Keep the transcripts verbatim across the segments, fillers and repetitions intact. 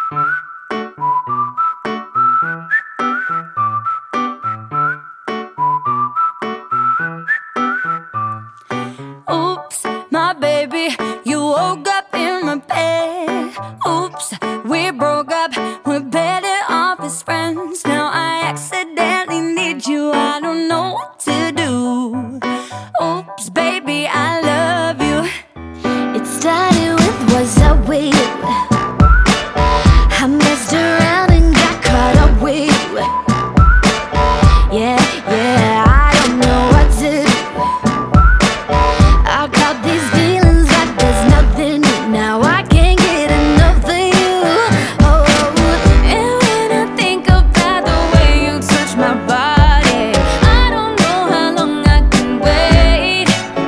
Oops, my baby, you woke up in my bed. Oops, we broke up, we're better off as friends. Now I accidentally need you, I don't know what to do. Oops, baby, I love you. It started with was I with you? I messed around and got caught up with you. Yeah, yeah, I don't know what to do. I got these feelings like there's nothing new. Now I can't get enough of you. Oh, And when I think about the way you touch my body, I don't know how long I can wait.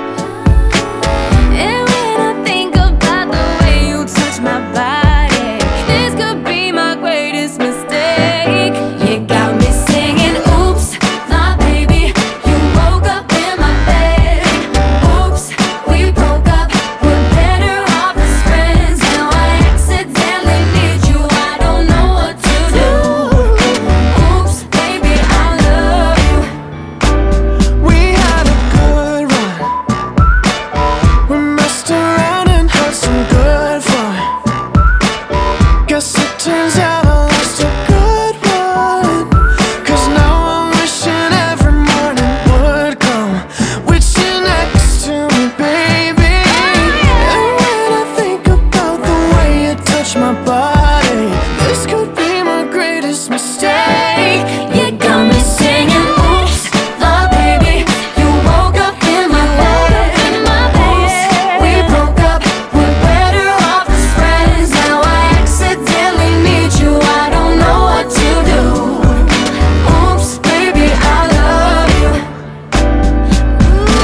And when I think about the way you touch my body, this could be my greatest mistake. You got me singing, oops, my baby, you woke up in my bed. Oops, we broke up, we're better off as friends. Now I accidentally need you, I don't know what to do. Oops, baby, I love you. We had a good run. We messed around and had some good fun. Guess it turns out I lost a good one. Cause now I'm wishing every morning would come with you next to me, baby. And when I think about the way you touch my body, this could be my greatest mistake. You got me singing, oops, my baby, you woke up in my bed. Oops, we broke up, we're better off as friends. Now I accidentally need you, I don't know what to do. Oops, baby, I love you. Ooh,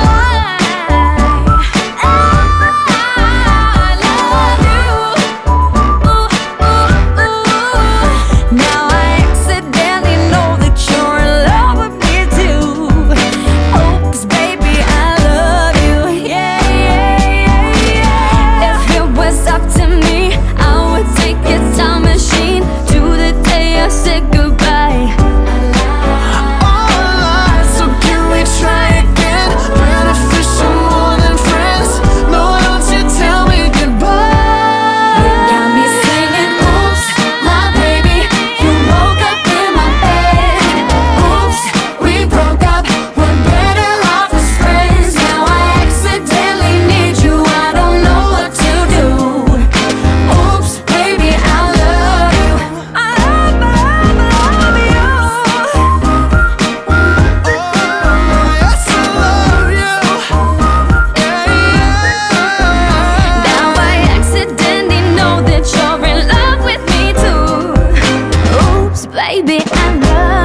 I love you. Ooh, ooh, ooh. Now I accidentally know that you're in love with me too. Oops, baby, I love you. Yeah, yeah, yeah, yeah. If it was up to me, I would take a time machine to the day I said goodbye. All alive, so can we try again? Beneficial more than friends. No, don't you tell me goodbye. Got me singing, oops, my baby, you woke up in my bed. Oops, we broke up, we're better off as friends. Now I accidentally need you, I don't know what to do. Oops, baby, I love you. I love, love, love you. Yes, I love you. Yeah, yeah. Now I accidentally know that you're in love with me too. Oops, baby, I love